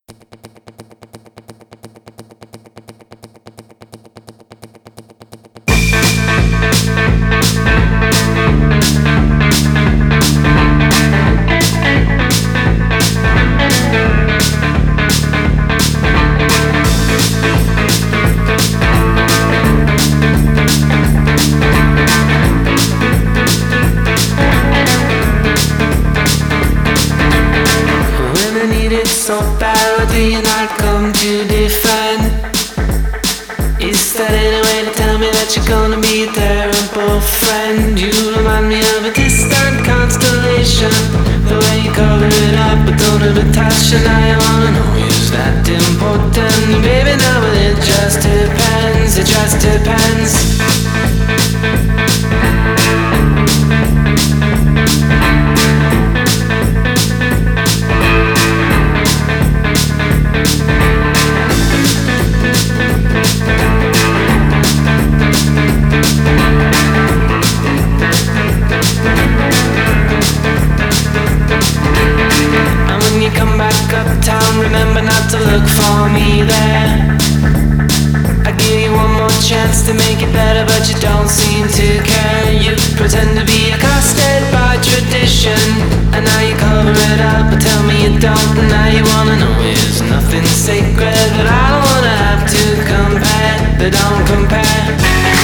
So badly and I'd come to defend. Is that any way to tell me that you're gonna be a terrible friend? You remind me of a distant constellation, the way you cover it up but don't have attach. And I wanna know, is that important? Baby, no, but it just depends. It just depends. Uptown, remember not to look for me there. I give you one more chance to make it better, but you don't seem to care. You pretend to be accosted by tradition, and now you cover it up, but tell me you don't. And now you wanna know is nothing sacred, but I don't wanna have to compare, but don't compare.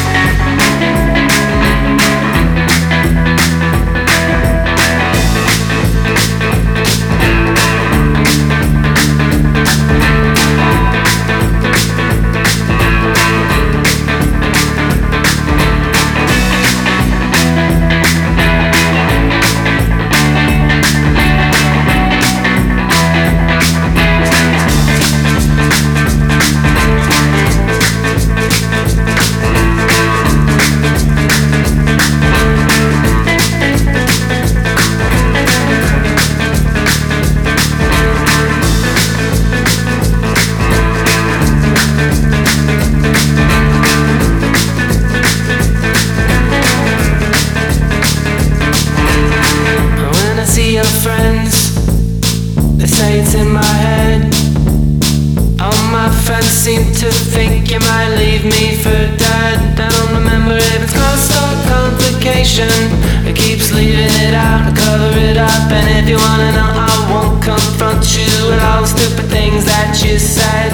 Friends, they say it's in my head. All my friends seem to think you might leave me for dead. I don't remember if it's cost or complication. It keeps leaving it out, I cover it up. And if you wanna know, I won't confront you with all the stupid things that you said.